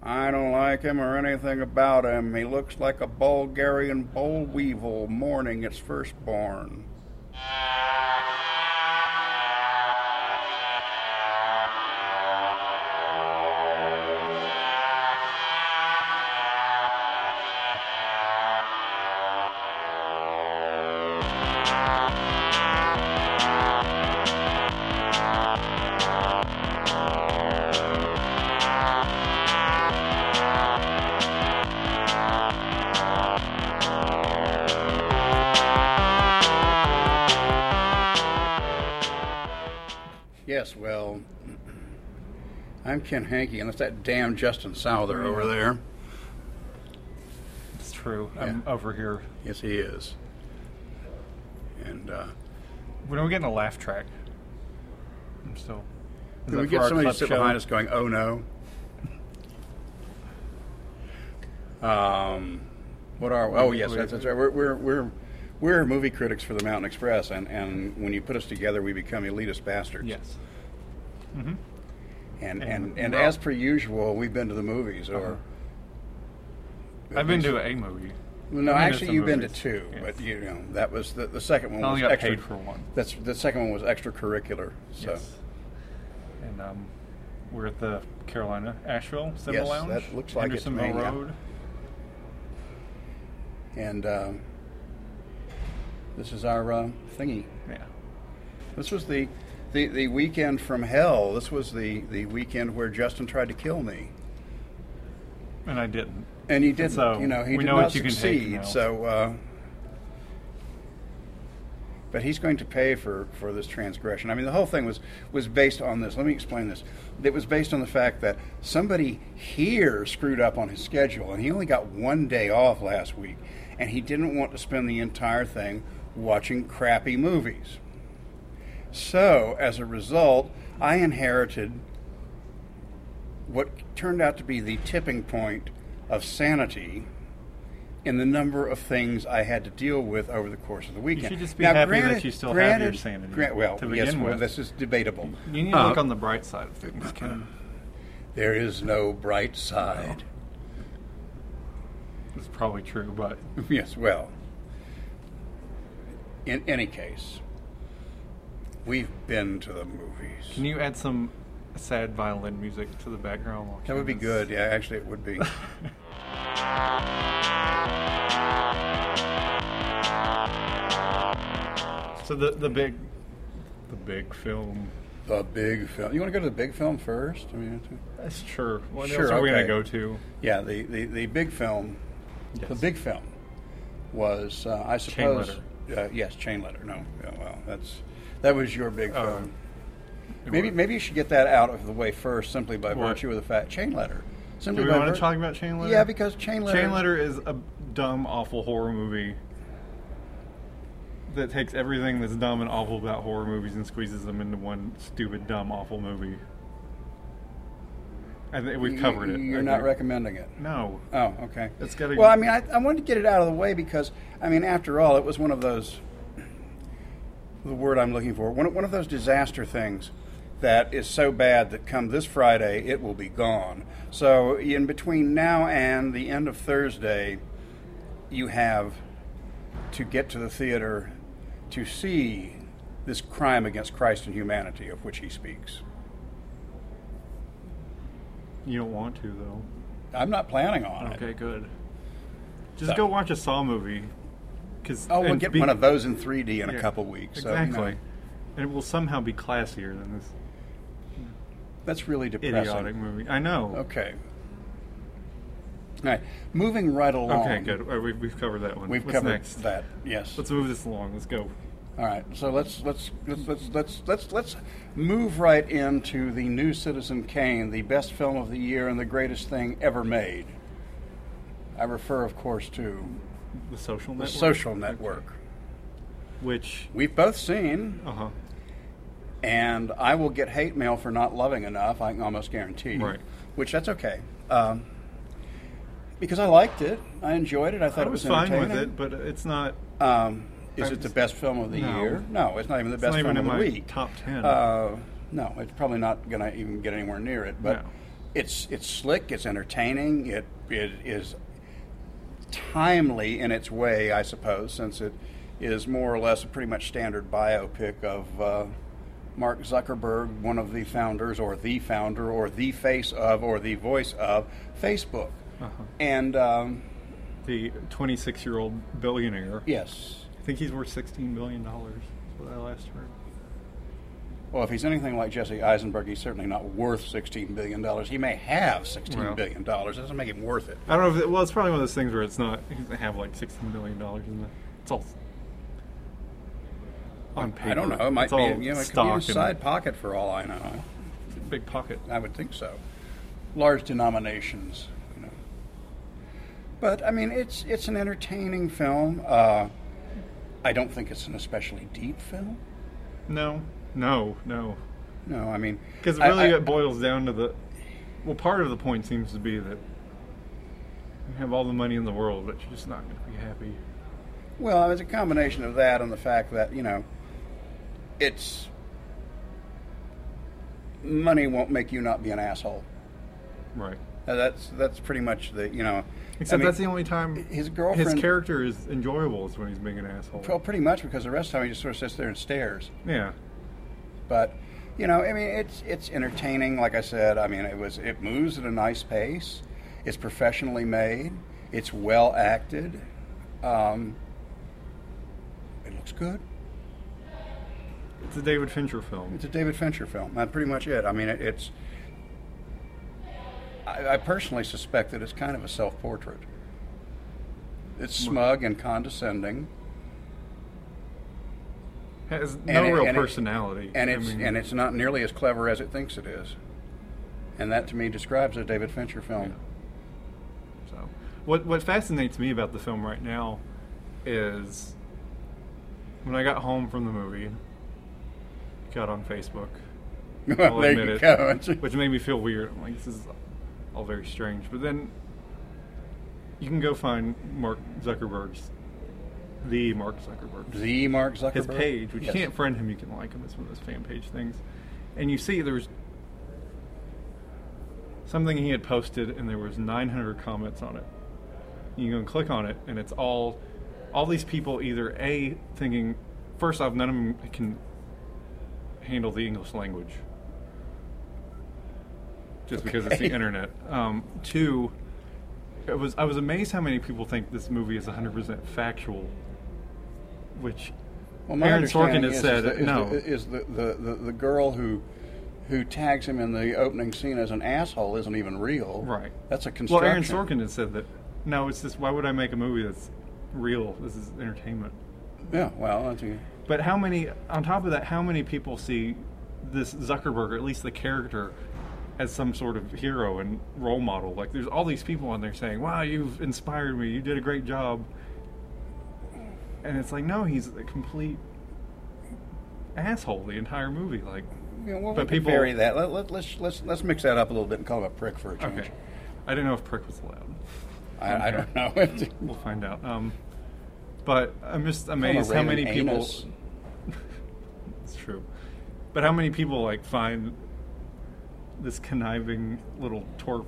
I don't like him or anything about him. He looks like a Bulgarian boll weevil mourning its firstborn. Yes, well, I'm Ken Hankey, and that's that damn Justin Souther over there. It's true. Yeah. I'm over here. Yes, he is. And When are we getting a laugh track? I'm still. can we get somebody to sit behind us going, "Oh no"? What are? Oh yes, that's right. We're movie critics for the Mountain Express, and when you put us together, we become elitist bastards. Yes. Mm-hmm. And as per usual, we've been to the movies, or I've been to a movie. no, actually, you've been to movies. two, Yes. but that was the second one. I only was got extra, paid for one. That's the second one was extracurricular. So Yes. And we're at the Carolina Asheville Cinema Yes, Lounge. that looks like it to Henderson me, Mill yeah. Road. and this is our thingy. Yeah. This was the weekend from hell. This was the weekend where Justin tried to kill me. And I didn't. And he didn't. So, he we did know not what you can take succeed. now. So, but he's going to pay for this transgression. I mean, the whole thing was based on this. Let me explain this. It was based on the fact that somebody here screwed up on his schedule, and he only got one day off last week, and he didn't want to spend the entire thing watching crappy movies. So, as a result, I inherited what turned out to be the tipping point of sanity in the number of things I had to deal with over the course of the weekend. You should just be happy that you still have your sanity Well, to yes, begin well, with. this is debatable. You need to look on the bright side of things, Ken. There is no bright side. It's probably true, but Yes, well, in any case, we've been to the movies. can you add some sad violin music to the background? While That would be Ken is- good. Yeah, actually, it would be. So the big film. The big film. You want to go to the big film first? I mean, That's true. What Sure, else are we okay. going to go to? yeah, the big film. Yes. The big film was, I Chain suppose. Yes, Chain Letter. No, yeah, well, that was your big film. Maybe you should get that out of the way first, simply by What? virtue of the fact Chain Letter. Do Simply we by want vir- to talk about Chain Letter? Yeah, because Chain Letter. Chain Letter is a dumb, awful horror movie that takes everything that's dumb and awful about horror movies and squeezes them into one stupid, dumb, awful movie. I think we've covered it. You're I not think. recommending it. No. Oh, okay. It's gotta- Well, I mean, I wanted to get it out of the way because, I mean, after all, it was one of those. The word I'm looking for. One of those disaster things that is so bad that come this Friday it will be gone. So in between now and the end of Thursday, you have to get to the theater to see this crime against Christ and humanity of which he speaks. You don't want to, though. I'm not planning on it. Okay, good. Just So- go watch a Saw movie. Oh, we'll get one of those in 3D in a Yeah, couple weeks. Exactly. So, you know, And it will somehow be classier than this that's really depressing. idiotic movie. I know. Okay. All right. Moving right along. Okay, good. We've covered that one. We've What's covered next? that. Yes. Let's move this along. Let's go. All right. So let's move right into the new Citizen Kane, the best film of the year and the greatest thing ever made. I refer, of course, to The Social The Network. Social Network, Which. we've both seen, And and I will get hate mail for not loving enough. I can almost guarantee. Right. Which that's okay. Because I liked it, I enjoyed it. I thought I it was was fine with entertaining. it, but it's not. Is it the best film of the No. year? No, it's not even the It's best not film even of in the my week. top 10. No, it's probably not going to even get anywhere near it. But it's slick, it's entertaining, it is timely in its way, I suppose, since it is more or less a pretty much standard biopic of Mark Zuckerberg, one of the founders, or the founder, or the face of, or the voice of Facebook. And the 26-year-old billionaire. yes. I think he's worth $16 billion. That's what I last heard. Well, if he's anything like Jesse Eisenberg, he's certainly not worth $16 billion. He may have $16 billion. That doesn't make him worth it. I don't know if it's probably one of those things where it's not, he doesn't have like $16 billion in the, it's all on paper. I don't know. It might be, it could be in stock a side pocket for all I know. Big pocket. I would think so. Large denominations, But I mean, it's an entertaining film. I don't think it's an especially deep film. No. No, I mean, because really it boils down to part of the point seems to be that you have all the money in the world, but you're just not going to be happy. Well, it's a combination of that and the fact that it's money won't make you not be an asshole. Right. That's pretty much Except that's the only time his girlfriend, his character is enjoyable is when he's being an asshole. Well, pretty much, because the rest of the time he just sort of sits there and stares. Yeah. But I mean, it's entertaining. Like I said, I mean, it moves at a nice pace. It's professionally made. It's well acted. It looks good. It's a David Fincher film. It's a David Fincher film. That's pretty much it. I mean, I personally suspect that it's kind of a self-portrait. It's smug and condescending. Has no real personality. And it's not nearly as clever as it thinks it is. And that, to me, describes a David Fincher film. Yeah. So, what fascinates me about the film right now is when I got home from the movie, got on Facebook. Well, there you go. Which made me feel weird. I'm like, this is all very strange. But then you can go find Mark Zuckerberg's, the Mark Zuckerberg. His page, which you can't friend him, you can like him. It's one of those fan page things. And you see there's something he had posted, and there was 900 comments on it. You can click on it, and it's all these people either A, thinking, first off, none of them can handle the English language. Just because it's the internet. Two, I was amazed how many people think this movie is 100% factual, which Aaron Sorkin has said no. Is the girl who tags him in the opening scene as an asshole isn't even real. Right. That's a construction. Well, Aaron Sorkin has said that, no, it's just, why would I make a movie that's real? This is entertainment. Yeah, well, but on top of that, how many people see this Zuckerberg, or at least the character, as some sort of hero and role model? Like, there's all these people on there saying, wow, you've inspired me, you did a great job. And it's like, no, he's a complete asshole the entire movie. Like, but people vary that. Let's mix that up a little bit and call him a prick for a change. Okay. I didn't know if prick was allowed. I don't know. We'll find out. But I'm just amazed how many people. It's true, but how many people like find this conniving little twerp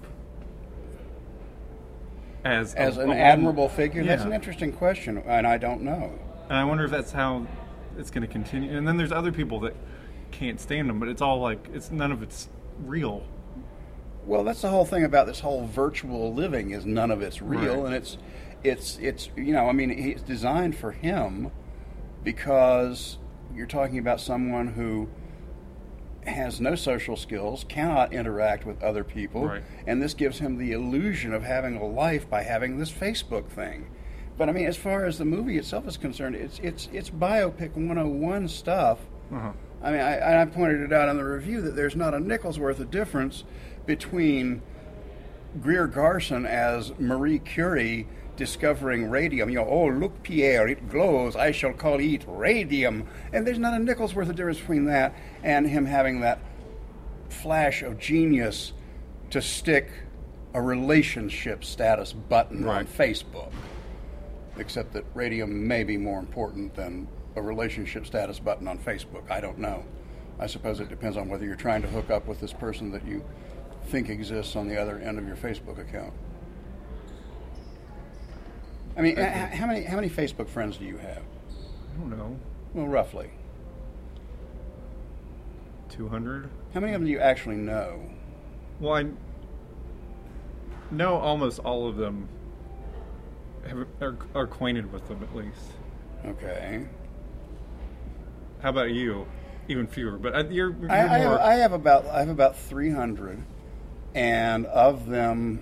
as an admirable figure? Yeah. That's an interesting question, and I don't know. And I wonder if that's how it's going to continue. And then there's other people that can't stand him, but it's all like none of it's real. Well, that's the whole thing about this whole virtual living, is none of it's real. Right. And it's I mean, it's designed for him because you're talking about someone who has no social skills, cannot interact with other people, right. And this gives him the illusion of having a life by having this Facebook thing. But I mean, as far as the movie itself is concerned, it's biopic 101 stuff. Uh-huh. I mean, I pointed it out in the review that there's not a nickel's worth of difference between Greer Garson as Marie Curie discovering radium. Oh, look, Pierre, it glows. I shall call it radium. And there's not a nickel's worth of difference between that and him having that flash of genius to stick a relationship status button on Facebook. Except that radium may be more important than a relationship status button on Facebook. I don't know. I suppose it depends on whether you're trying to hook up with this person that you think exists on the other end of your Facebook account? I mean, how many Facebook friends do you have? I don't know. Well, roughly. 200? How many of them do you actually know? Well, I know almost all of them. Are acquainted with them at least. Okay. How about you? Even fewer, but you're more. I have about 300, and of them,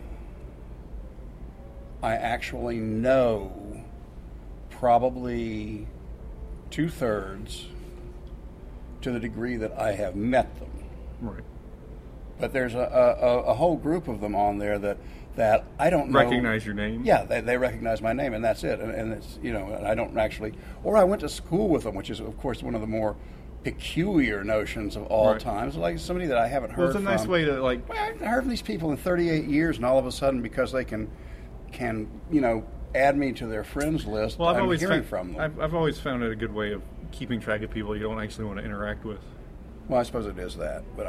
I actually know probably 2/3 to the degree that I have met them. Right. But there's a whole group of them on there that I don't know. Recognize your name? Yeah, they recognize my name, and that's it. And it's, and I don't actually, or I went to school with them, which is, of course, one of the more peculiar notions of all times. Like somebody that I haven't heard from. Well, it's a nice way to, like... Well, I haven't heard from these people in 38 years, and all of a sudden, because they can add me to their friends list, well, I'm hearing from them. I've always found it a good way of keeping track of people you don't actually want to interact with. Well, I suppose it is that, but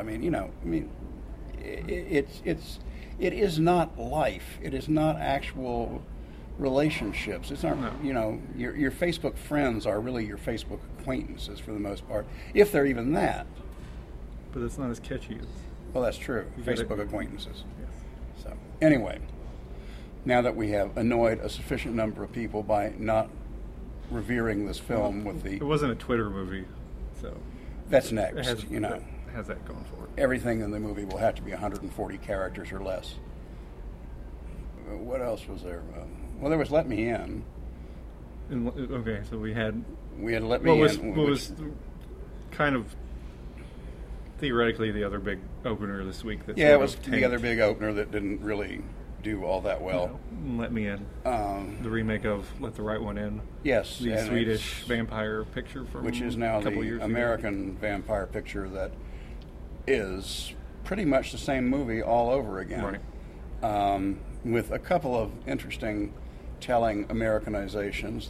it is not life. It is not actual relationships. It's not, your Facebook friends are really your Facebook acquaintances for the most part, if they're even that. But it's not as catchy as... Well, that's true. Facebook acquaintances. Yes. So, anyway, now that we have annoyed a sufficient number of people by not revering this film with the... It wasn't a Twitter movie, so... That's next, It has that going for it. Everything in the movie will have to be 140 characters or less. What else was there? Well, there was Let Me In. Okay, so we had Let Me In. What was kind of theoretically the other big opener this week? It was the other big opener that didn't really do all that well. Let Me In. The remake of Let the Right One In. Yes. The Swedish vampire picture from which is now a couple the years American ago. vampire picture that is pretty much the same movie all over again. Right. With a couple of interesting, telling Americanizations.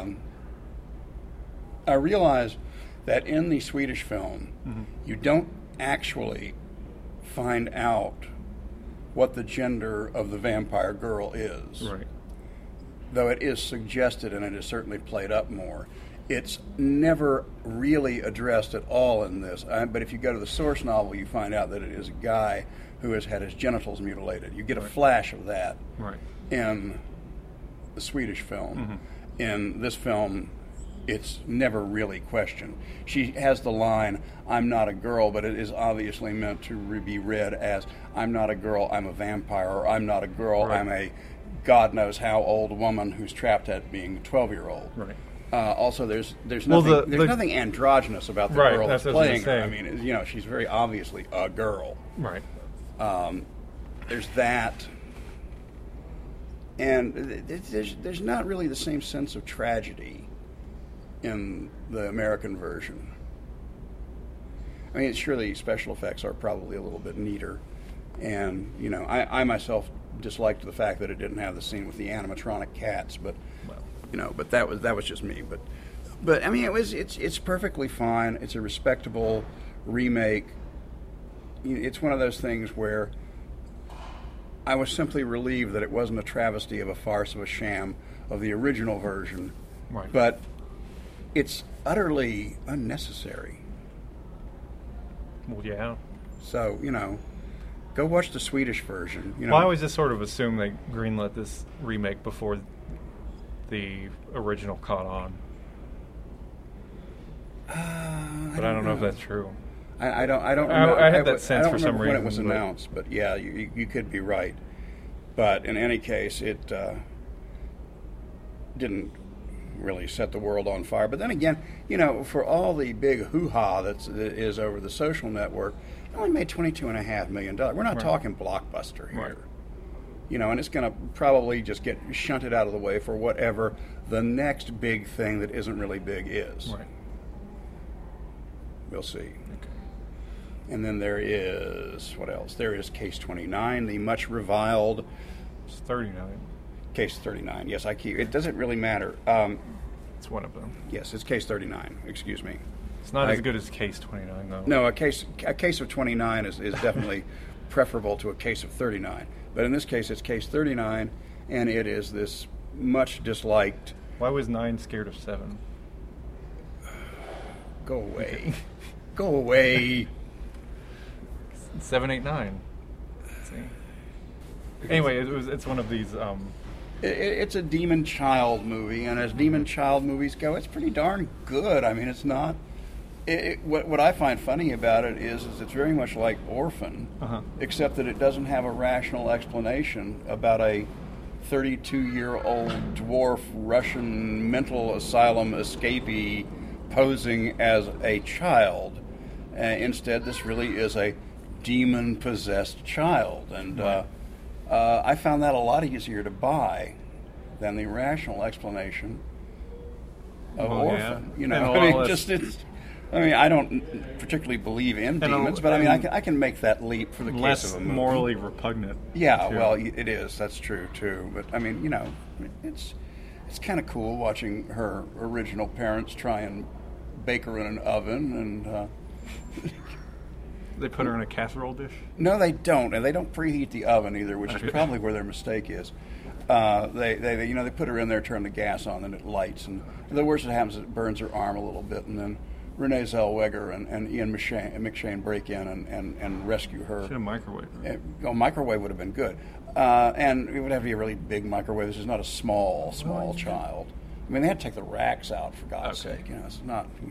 I realize that in the Swedish film, you don't actually find out what the gender of the vampire girl is. Right. Though it is suggested, and it is certainly played up more. It's never really addressed at all in this. But if you go to the source novel, you find out that it is a guy who has had his genitals mutilated. You get a flash of that in the Swedish film. In this film, it's never really questioned. She has the line, "I'm not a girl," but it is obviously meant to be read as, "I'm not a girl, I'm a vampire," or "I'm not a girl, I'm a God knows how old woman who's trapped at being a 12-year-old." Right. Also, there's nothing nothing androgynous about the girl that's playing her. I mean, she's very obviously a girl. Right. There's that, and there's not really the same sense of tragedy in the American version. I mean, sure, the special effects are probably a little bit neater, and I myself disliked the fact that it didn't have the scene with the animatronic cats, but but that was just me. But I mean, it's perfectly fine. It's a respectable remake. It's one of those things where I was simply relieved that it wasn't a travesty of a farce of a sham of the original version. Right. But it's utterly unnecessary. Well, yeah. So, go watch the Swedish version. Well, I always just sort of assume they greenlit this remake before the original caught on. But I don't know if that's true. I don't know. I had that sense for some reason. When it was announced, but yeah, you could be right. But in any case, it didn't really set the world on fire. But then again, for all the big hoo-ha that is over the social network, it only made $22.5 million. We're not talking blockbuster here. Right. And it's going to probably just get shunted out of the way for whatever the next big thing that isn't really big is. Right. We'll see. Okay. And then there is, what else? There is Case 29, the much reviled... It's 39. Case 39. Yes, it doesn't really matter. It's one of them. Yes, it's Case 39. Excuse me. It's not as good as Case 29, though. No, a case of 29 is definitely preferable to a case of 39. But in this case, it's case 39, and it is this much disliked. Why was 9 scared of 7? Go away. Go away. 7, 8, 9. See? Anyway, it's one of these. It's a demon child movie, and as demon child movies go, it's pretty darn good. I mean, it's not. What I find funny about it is it's very much like Orphan, except that it doesn't have a rational explanation about a 32-year-old dwarf Russian mental asylum escapee posing as a child. Instead, this really is a demon-possessed child, and I found that a lot easier to buy than the rational explanation of Orphan. Yeah. You know, I mean, I don't particularly believe in demons, but I mean, I can make that leap for the case of a movie. Less morally repugnant. Yeah, too. well, it is. That's true too. But I mean, you know, it's kind of cool watching her original parents try and bake her in an oven, and they put her in a casserole dish. No, they don't, and they don't preheat the oven either, which is probably where their mistake is. They put her in there, turn the gas on, and it lights, and the worst that happens is it burns her arm a little bit, and then Renee Zellweger and Ian McShane break in and rescue her. Should have microwaved her. Microwave would have been good. And it would have to be a really big microwave. This is not a small child. I mean, they had to take the racks out, for God's sake. You know, it's not, you know.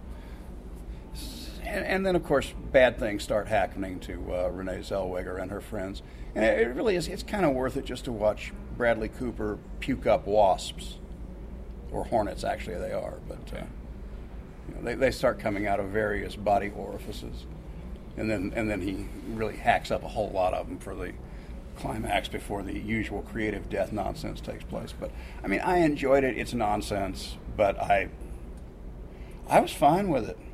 And then, of course, bad things start happening to Renee Zellweger and her friends. And it really is, it's kind of worth it just to watch Bradley Cooper puke up wasps. Or hornets, actually, they are. But you know, they start coming out of various body orifices. And then he really hacks up a whole lot of them for the climax before the usual creative death nonsense takes place. But, I mean, I enjoyed it. It's nonsense. But I was fine with it.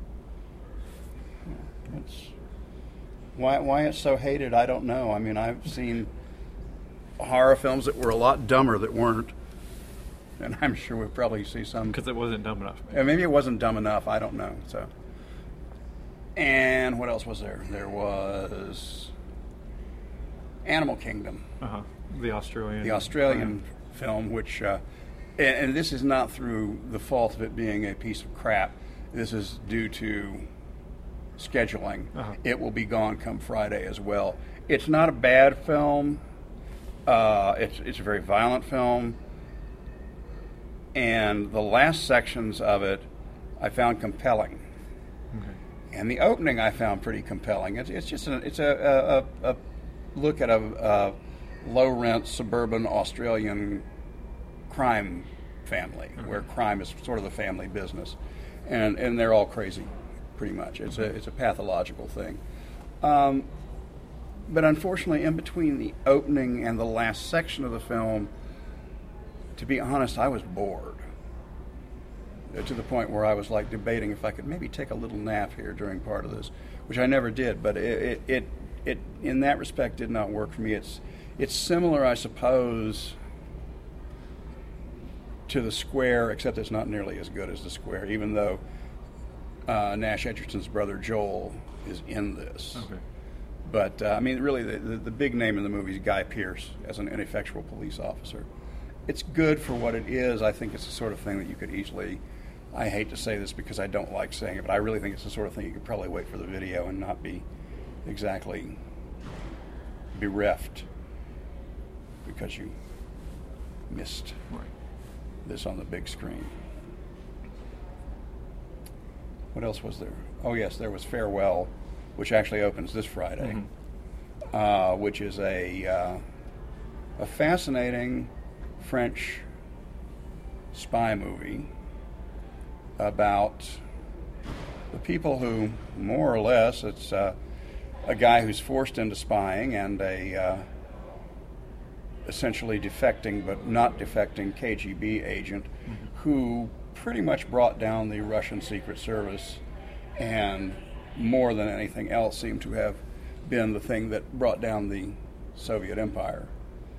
It's why it's so hated, I don't know. I mean, I've seen horror films that were a lot dumber that weren't, and I'm sure we'll probably see some because it wasn't dumb enough. Maybe it wasn't dumb enough. I don't know. So, and what else was there? There was Animal Kingdom, the Australian film, which, and this is not through the fault of it being a piece of crap. This is due to scheduling. It will be gone come Friday as well. It's not a bad film. It's a very violent film, and the last sections of it I found compelling. And the opening I found pretty compelling. It's just a look at a low rent suburban Australian crime family where crime is sort of the family business, and they're all crazy. Pretty much, it's a pathological thing, but unfortunately, in between the opening and the last section of the film, to be honest, I was bored to the point where I was like debating if I could maybe take a little nap here during part of this, which I never did. But it in that respect did not work for me. It's similar, I suppose, to The Square, except it's not nearly as good as The Square, even though Nash Edgerton's brother Joel is in this. But I mean, really, the big name in the movie is Guy Pearce as an ineffectual police officer. It's good for what it is. I think it's the sort of thing that you could easily. I hate to say this because I don't like saying it, but I really think it's the sort of thing you could probably wait for the video and not be exactly bereft because you missed this on the big screen. What else was there? Oh, yes, there was Farewell, which actually opens this Friday, which is a fascinating French spy movie about the people who, more or less, it's a guy who's forced into spying and a essentially defecting but not defecting KGB agent who pretty much brought down the Russian Secret Service, and more than anything else seemed to have been the thing that brought down the Soviet Empire.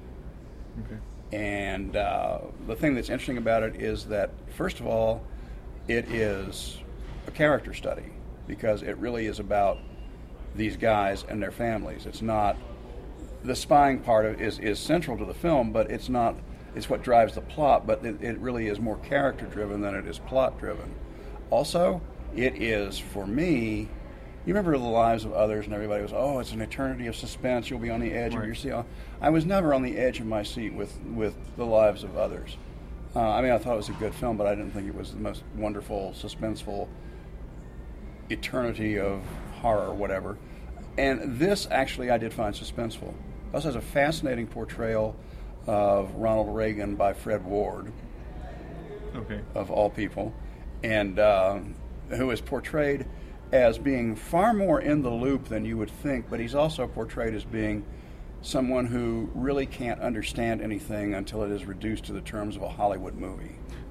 And the thing that's interesting about it is that, first of all, it is a character study because it really is about these guys and their families. It's not the spying part of it is central to the film, but it's not. It's what drives the plot, but it really is more character driven than it is plot driven. Also, it is for me. You remember The Lives of Others, and everybody was, oh, it's an eternity of suspense. You'll be on the edge of your seat. I was never on the edge of my seat with The Lives of Others. I mean, I thought it was a good film, but I didn't think it was the most wonderful, suspenseful eternity of horror or whatever. And this, actually, I did find suspenseful. It also has a fascinating portrayal of Ronald Reagan by Fred Ward, of all people, and who is portrayed as being far more in the loop than you would think, but he's also portrayed as being someone who really can't understand anything until it is reduced to the terms of a Hollywood movie.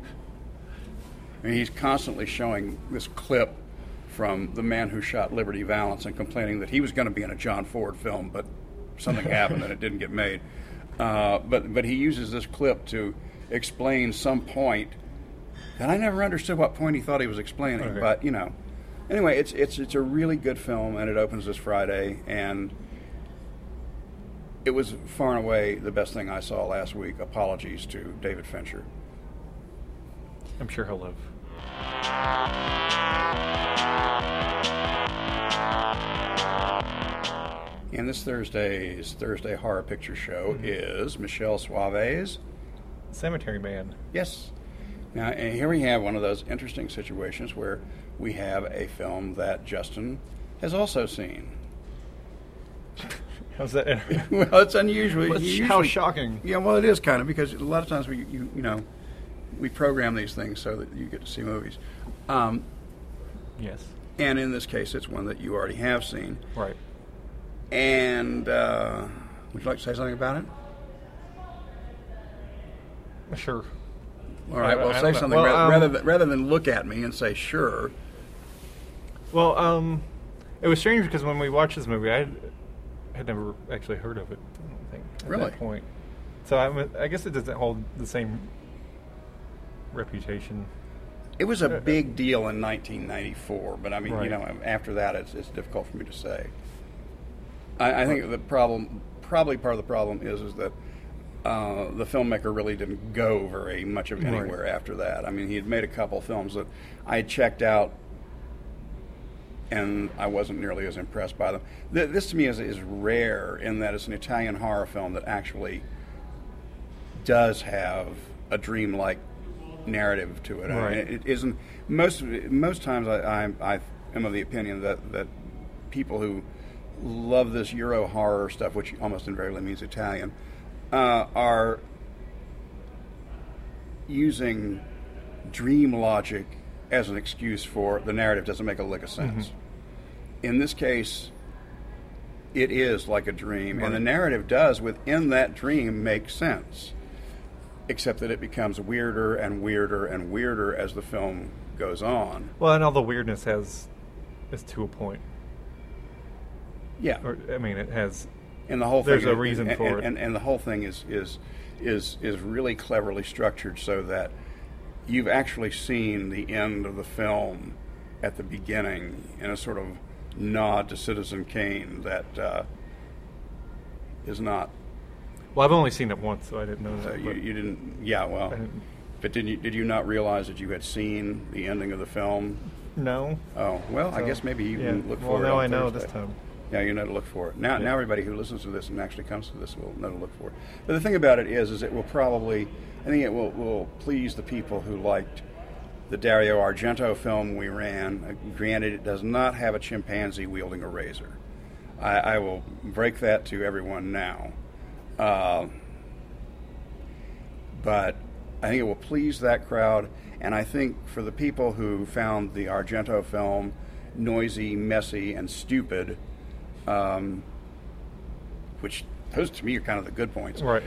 I mean, he's constantly showing this clip from The Man Who Shot Liberty Valance and complaining that he was going to be in a John Ford film, but something happened and it didn't get made. But he uses this clip to explain some point, and I never understood what point he thought he was explaining, but, you know. Anyway, it's a really good film, and it opens this Friday, and it was far and away the best thing I saw last week. Apologies to David Fincher. I'm sure he'll live. And this Thursday's Thursday Horror Picture Show is Michelle Suave's Cemetery Man. Yes. Now, and here we have one of those interesting situations where we have a film that Justin has also seen. How's that? Well, it's unusual. How shocking. Yeah, well, it is kind of, because a lot of times we program these things so that you get to see movies. Yes. And in this case, it's one that you already have seen. Right. And would you like to say something about it? Sure. All right, well, say something rather than look at me and say sure. Well, it was strange because when we watched this movie, I had never actually heard of it, I don't think, at that point. So I guess it doesn't hold the same reputation. It was a big deal in 1994, but I mean, right. After that, it's difficult for me to say. I think the problem, probably part of the problem, is that the filmmaker really didn't go very much of anywhere after that. I mean, he had made a couple films that I had checked out, and I wasn't nearly as impressed by them. This to me is rare in that it's an Italian horror film that actually does have a dreamlike narrative to it. Right. I mean, it isn't most times. I am of the opinion that people who love this Euro horror stuff, which almost invariably means Italian, are using dream logic as an excuse for the narrative doesn't make a lick of sense. In this case, it is like a dream, and the narrative does, within that dream, make sense, except that it becomes weirder and weirder and weirder as the film goes on. Well, and all the weirdness is to a point. Yeah. Or, I mean, it has... And the whole thing, there's a reason for it. And the whole thing is really cleverly structured so that you've actually seen the end of the film at the beginning in a sort of nod to Citizen Kane that is not... Well, I've only seen it once, so I didn't know that. You didn't... Yeah, well... But did you not realize that you had seen the ending of the film? No. Oh, well, so, I guess maybe you can look for it. Well, now I know Thursday. this time. Yeah, you know to look for it. Now everybody who listens to this and actually comes to this will know to look for it. But the thing about it is it will probably, I think it will please the people who liked the Dario Argento film we ran. Granted, it does not have a chimpanzee wielding a razor. I will break that to everyone now. But I think it will please that crowd, and I think for the people who found the Argento film noisy, messy, and stupid, which those to me are kind of the good points. Right.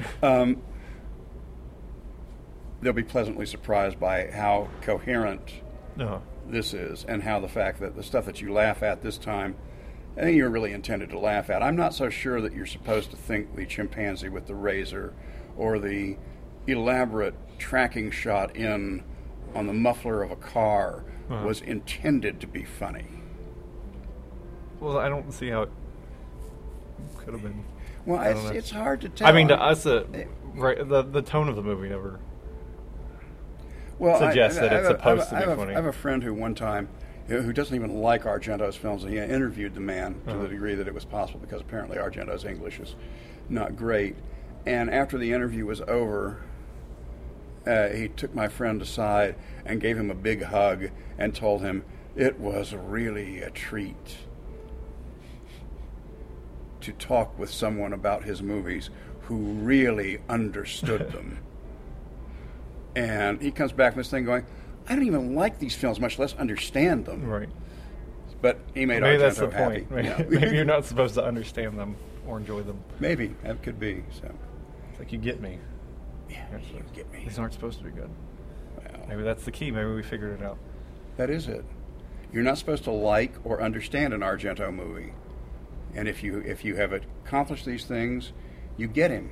They'll be pleasantly surprised by how coherent this is, and how the fact that the stuff that you laugh at this time, I think you're really intended to laugh at. I'm not so sure that you're supposed to think the chimpanzee with the razor or the elaborate tracking shot on the muffler of a car was intended to be funny. Well, I don't see how it could have been. Well, I don't know. it's hard to tell. I mean, to us, right, the tone of the movie never suggests that it's supposed to be funny. I have a friend who one time, who doesn't even like Argento's films, and he interviewed the man to the degree that it was possible, because apparently Argento's English is not great. And after the interview was over, he took my friend aside and gave him a big hug and told him it was really a treat to talk with someone about his movies who really understood them. And he comes back from this thing going, I don't even like these films, much less understand them. Right. But he made Maybe Argento that's the happy. point. Yeah. Maybe you're not supposed to understand them or enjoy them. Maybe. That could be. So. It's like, you get me. Yeah, you get me. These aren't supposed to be good. Well, Maybe that's the key. Maybe we figured it out. that is it. You're not supposed to like or understand an Argento movie. And if you have accomplished these things, you get him.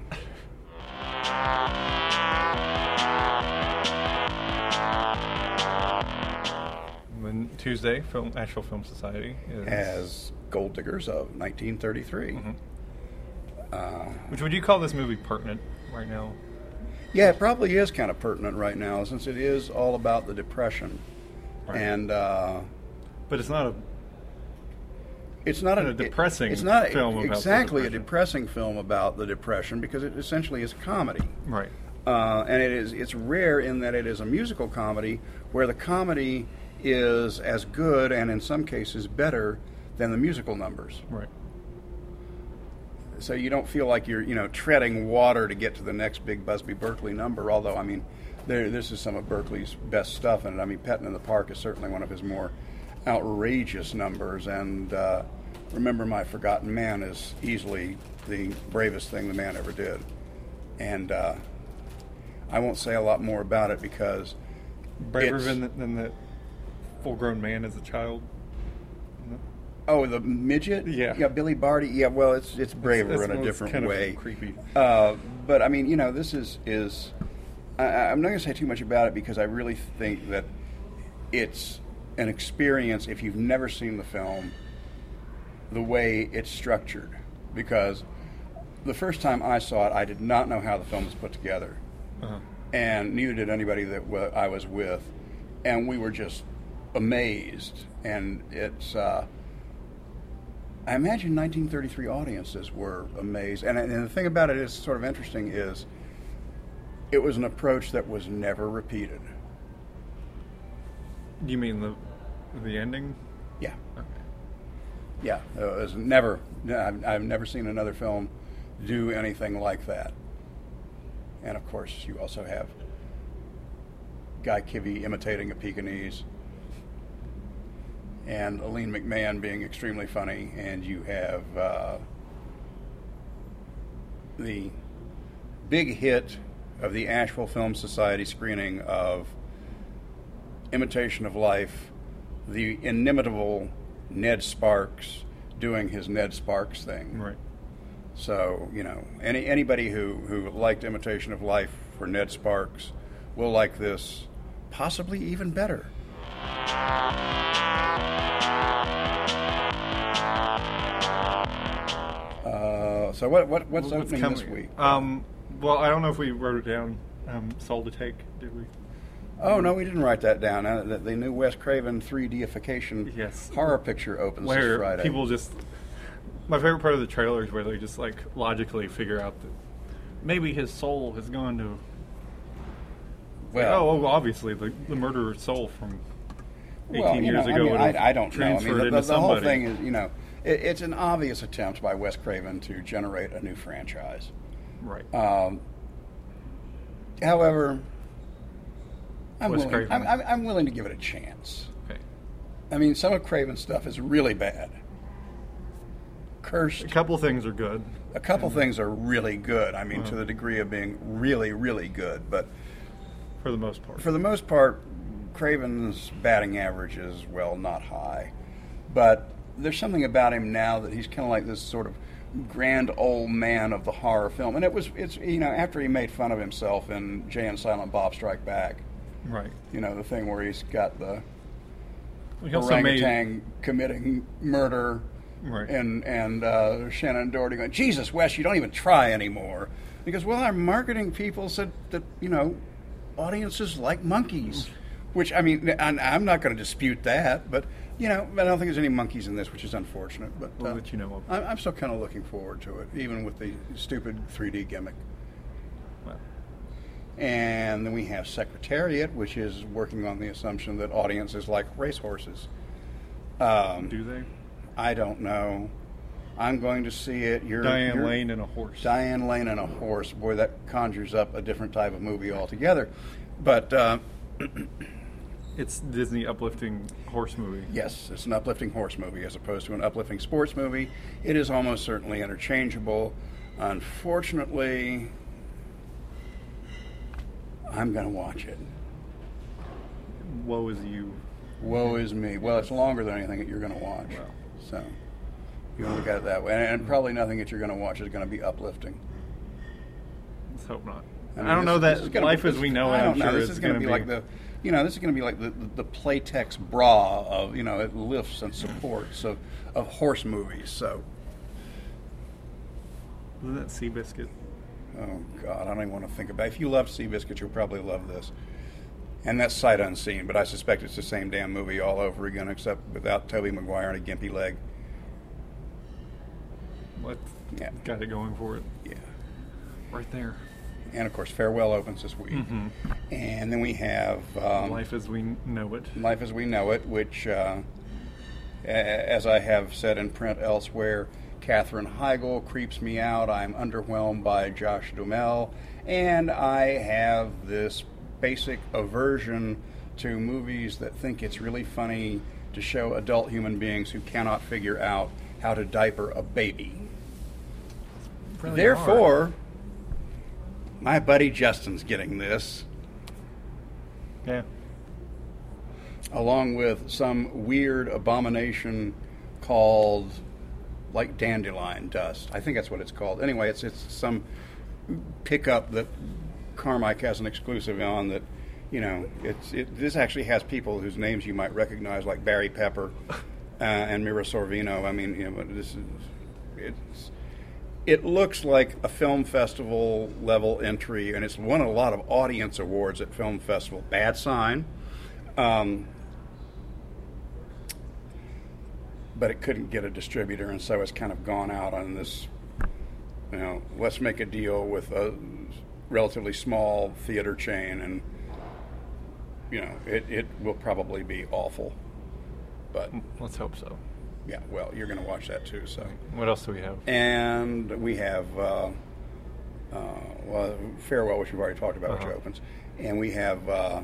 Then Tuesday, Asheville Film Society is... As Gold Diggers of 1933. Mm-hmm. Which, would you call this movie pertinent right now? Yeah, it probably is kind of pertinent right now, since it is all about the Depression. Right. And but it's not a... it's not a depressing it's not film about exactly the a Depression. depressing film about the Depression, because it essentially is comedy. Right. And it's rare in that it is a musical comedy where the comedy is as good, and in some cases better, than the musical numbers. Right. So you don't feel like you're treading water to get to the next big Busby Berkeley number. Although, I mean, this is some of Berkeley's best stuff in it. I mean, Pettin in the Park is certainly one of his more outrageous numbers, and Remember My Forgotten Man is easily the bravest thing the man ever did. And I won't say a lot more about it because Braver than the full-grown man as a child. Oh, the midget? Yeah. Billy Barty. Yeah, well, it's braver in a different kind way. Of creepy. But I mean, this is I'm not going to say too much about it because I really think that it's an experience if you've never seen the film, the way it's structured. Because the first time I saw it, I did not know how the film was put together. Uh-huh. And neither did anybody that I was with. And we were just amazed. And it's... I imagine 1933 audiences were amazed. And the thing about it is sort of interesting is it was an approach that was never repeated. You mean the ending? Yeah. Okay. Yeah. It was never... I've never seen another film do anything like that. And, of course, you also have Guy Kivy imitating a Pekingese, and Aline McMahon being extremely funny, and you have the big hit of the Asheville Film Society screening of Imitation of Life, the inimitable Ned Sparks doing his Ned Sparks thing. Right. So, anybody who liked Imitation of Life for Ned Sparks will like this possibly even better. So what's opening coming this week? Well, I don't know if we wrote it down. Soul to Take, did we? Oh, no, we didn't write that down. The new Wes Craven 3D-ification Yes. horror picture opens Where this Friday. people just... My favorite part of the trailer is where they just, logically figure out that maybe his soul has gone to... Well, obviously, the murderer's soul from 18 well, years ago. I don't know. I mean, the whole thing is, it's an obvious attempt by Wes Craven to generate a new franchise. Right. However, I'm Wes willing, Craven. I'm willing to give it a chance. Okay. I mean, some of Craven's stuff is really bad. Cursed. A couple things are good. A couple things are really good. I mean, to the degree of being really, really good. But for the most part. For the most part, Craven's batting average is, well, not high. But there's something about him now that he's kind of like this sort of grand old man of the horror film. And it's after he made fun of himself in Jay and Silent Bob Strike Back. Right. The thing where he's got the He also orangutan committing murder Right. And Shannon Doherty going, Jesus, Wes, you don't even try anymore. Because, well, our marketing people said that, audiences like monkeys. Which, I mean, I'm not going to dispute that, but, I don't think there's any monkeys in this, which is unfortunate. But We'll let you know. I'm still kind of looking forward to it, even with the stupid 3D gimmick. Well, And then we have Secretariat, which is working on the assumption that audiences like racehorses. do they? I don't know. I'm going to see it. Diane Lane and a horse. Diane Lane and a horse. Boy, that conjures up a different type of movie altogether. But It's Disney uplifting horse movie. yes, it's an uplifting horse movie as opposed to an uplifting sports movie. It is almost certainly interchangeable. Unfortunately, I'm going to watch it. Woe is you. Woe is me. Well, it's longer than anything that you're going to watch. Well. So you want to look at it that way. And probably nothing that you're going to watch is going to be uplifting. Let's hope not. I mean, I don't know this is that gonna life be, as we know it. I don't I'm know. sure This it's is going to be like the, this is going to be like the Playtex bra of, it lifts and supports of horse movies. So, Isn't that Seabiscuit? oh God, I don't even want to think about it. If you love Seabiscuit, you'll probably love this. And that's sight unseen, but I suspect it's the same damn movie all over again, except without Tobey Maguire and a gimpy leg. What? Yeah. Got it going for it. Yeah. Right there. And of course, Farewell opens this week. Mm-hmm. And then we have Life as we know it. Life as We Know It, which, as I have said in print elsewhere, Katherine Heigl creeps me out. I'm underwhelmed by Josh Duhamel. And I have this basic aversion to movies that think it's really funny to show adult human beings who cannot figure out how to diaper a baby. Really Therefore, hard. my buddy Justin's getting this, Yeah. along with some weird abomination called like dandelion dust. I think that's what it's called. Anyway, it's some pickup that Carmike has an exclusive on that, this actually has people whose names you might recognize, like Barry Pepper and Mira Sorvino. I mean, it looks like a film festival level entry, and it's won a lot of audience awards at film festival. Bad sign. But it couldn't get a distributor, and so it's kind of gone out on this, let's make a deal with a relatively small theater chain, and, it will probably be awful. But, Let's hope so. yeah, well, you're going to watch that too, so. What else do we have? And we have, Farewell, which we've already talked about, which Uh-huh. opens. And we have,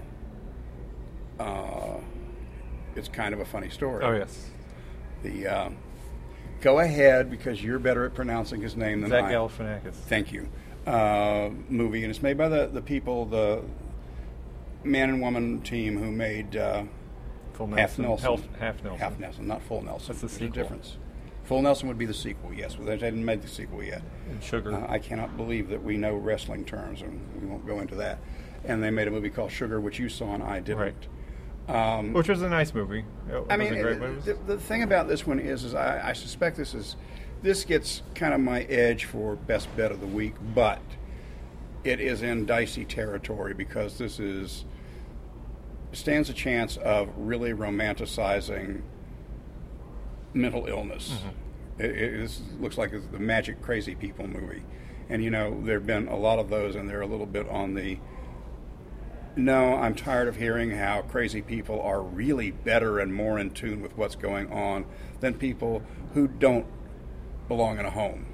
It's Kind of a Funny Story. Oh, yes. The Go Ahead, because you're better at pronouncing his name than Zach I. Galifianakis. Thank you. Movie, and it's made by the people, the man and woman team who made Full Half Nelson. Half Nelson. Half Nelson, not Full Nelson. That's the There's a sequel. difference. Full Nelson would be the sequel, yes. But they hadn't made the sequel yet. And Sugar. I cannot believe that we know wrestling terms, and we won't go into that. And they made a movie called Sugar, which you saw and I didn't. Right. Which was a nice movie. It I was mean, a great movie. the thing about this one is I suspect this gets kind of my edge for best bet of the week, but it is in dicey territory because this stands a chance of really romanticizing mental illness. Mm-hmm. This looks like it's the Magic Crazy People movie, and there have been a lot of those, and they're a little bit on the. No, I'm tired of hearing how crazy people are really better and more in tune with what's going on than people who don't belong in a home.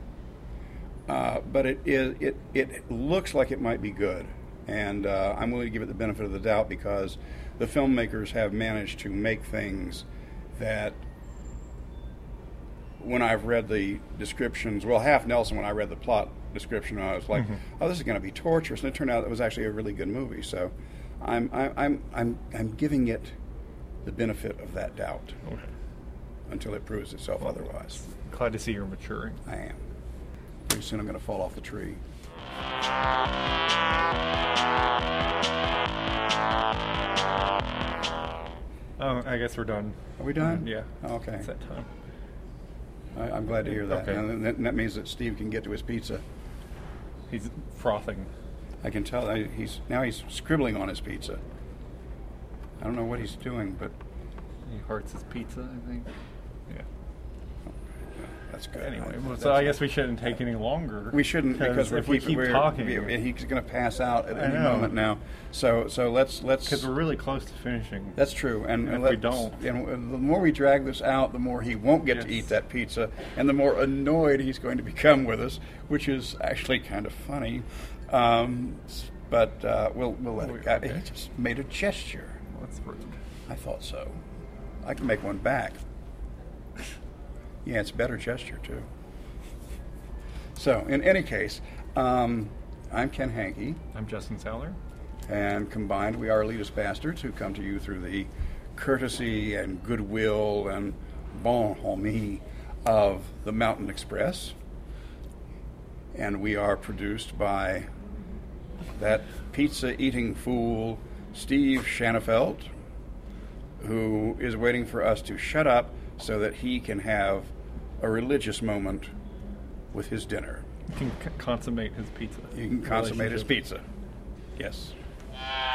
But it looks like it might be good, and I'm willing to give it the benefit of the doubt because the filmmakers have managed to make things that, when I've read the descriptions, Half Nelson, when I read the plot description, I was like, oh, this is going to be torturous, and it turned out it was actually a really good movie. So I'm giving it the benefit of that doubt Okay. until it proves itself otherwise. Glad to see you're maturing. I am. Pretty soon I'm going to fall off the tree. Oh, I guess we're done. Are we done? Yeah. Okay. It's that time. I'm glad to hear that. Okay. And that means that Steve can get to his pizza. He's frothing. I can tell. He's scribbling on his pizza. I don't know what he's doing, but He hearts his pizza, I think. Yeah. that's good. Anyway, That's so I good. guess we shouldn't take any longer. We shouldn't because if we keep talking, he's going to pass out at I any know. moment now. So let's. because we're really close to finishing. That's true, and if we don't, and the more we drag this out, the more he won't get to Yes. eat that pizza, and the more annoyed he's going to become with us, which is actually kind of funny. But we'll let it go. Okay. He just made a gesture. That's rude. I thought so. I can make one back. Yeah, it's a better gesture too. So, in any case, I'm Ken Hankey. I'm Justin Sowler. And combined, we are elitist bastards who come to you through the courtesy and goodwill and bonhomie of the Mountain Express. And we are produced by that pizza-eating fool, Steve Shanafelt, who is waiting for us to shut up so that he can have a religious moment with his dinner. He can consummate his pizza. He can consummate his Relationship. pizza. Yes.